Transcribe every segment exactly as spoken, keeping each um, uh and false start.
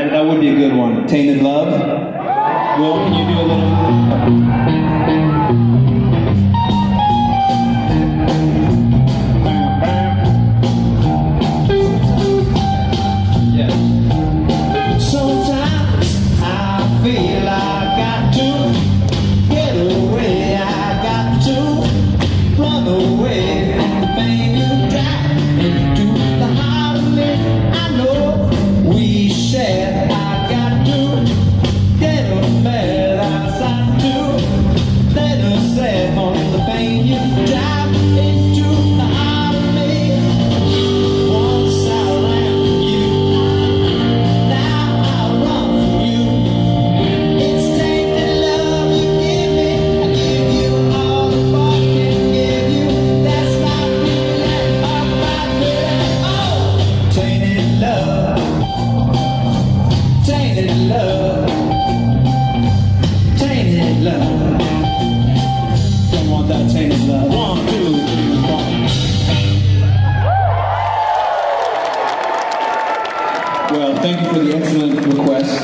that, that would be a good one. Tainted Love. Will, can you do a little? Well, thank you for the excellent request.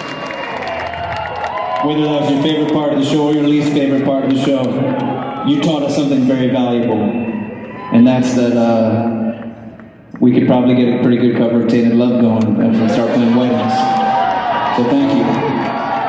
Whether that was your favorite part of the show or your least favorite part of the show, you taught us something very valuable. And that's that uh, we could probably get a pretty good cover of Tainted Love going if we start playing weddings. So thank you.